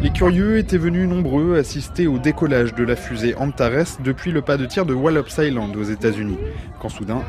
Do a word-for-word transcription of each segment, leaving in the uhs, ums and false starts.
Les curieux étaient venus nombreux assister au décollage de la fusée Antares depuis le pas de tir de Wallops Island aux États-Unis. Quand soudain,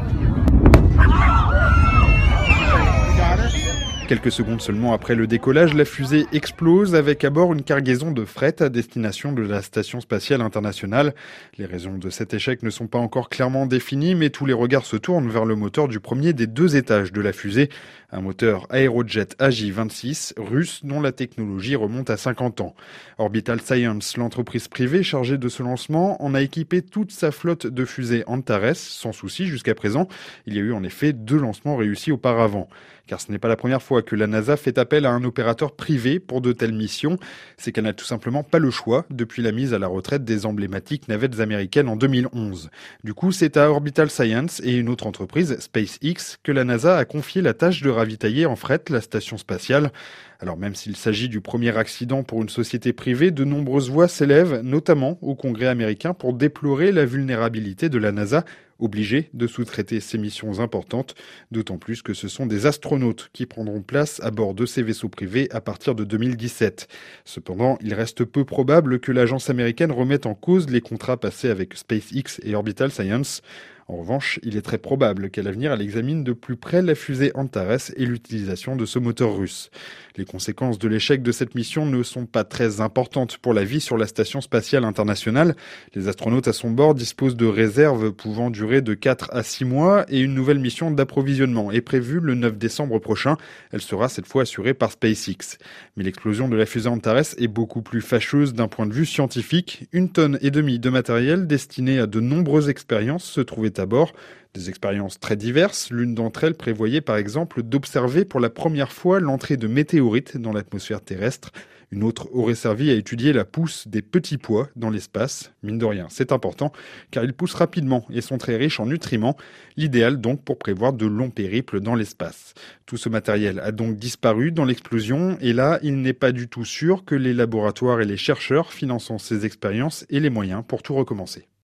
quelques secondes seulement après le décollage, la fusée explose avec à bord une cargaison de fret à destination de la Station spatiale internationale. Les raisons de cet échec ne sont pas encore clairement définies, mais tous les regards se tournent vers le moteur du premier des deux étages de la fusée. Un moteur Aerojet A J vingt-six russe dont la technologie remonte à cinquante ans. Orbital Science, l'entreprise privée chargée de ce lancement, en a équipé toute sa flotte de fusées Antares sans souci jusqu'à présent. Il y a eu en effet deux lancements réussis auparavant. Car ce n'est pas la première fois que la NASA fait appel à un opérateur privé pour de telles missions. C'est qu'elle n'a tout simplement pas le choix depuis la mise à la retraite des emblématiques navettes américaines en deux mille onze. Du coup, c'est à Orbital Science et une autre entreprise, SpaceX, que la NASA a confié la tâche de ravitailler en fret la station spatiale. Alors même s'il s'agit du premier accident pour une société privée, de nombreuses voix s'élèvent, notamment au Congrès américain, pour déplorer la vulnérabilité de la NASA, obligée de sous-traiter ces missions importantes, d'autant plus que ce sont des astronautes qui prendront place à bord de ces vaisseaux privés à partir de deux mille dix-sept. Cependant, il reste peu probable que l'agence américaine remette en cause les contrats passés avec SpaceX et Orbital Science. En revanche, il est très probable qu'à l'avenir, elle examine de plus près la fusée Antares et l'utilisation de ce moteur russe. Les conséquences de l'échec de cette mission ne sont pas très importantes pour la vie sur la Station spatiale internationale. Les astronautes à son bord disposent de réserves pouvant durer de quatre à six mois et une nouvelle mission d'approvisionnement est prévue le neuf décembre prochain. Elle sera cette fois assurée par SpaceX. Mais l'explosion de la fusée Antares est beaucoup plus fâcheuse d'un point de vue scientifique. Une tonne et demie de matériel destiné à de nombreuses expériences se trouvait à bord. Des expériences très diverses. L'une d'entre elles prévoyait par exemple d'observer pour la première fois l'entrée de météorites dans l'atmosphère terrestre. Une autre aurait servi à étudier la pousse des petits pois dans l'espace. Mine de rien, c'est important car ils poussent rapidement et sont très riches en nutriments. L'idéal donc pour prévoir de longs périples dans l'espace. Tout ce matériel a donc disparu dans l'explosion et là, il n'est pas du tout sûr que les laboratoires et les chercheurs finançant ces expériences aient les moyens pour tout recommencer.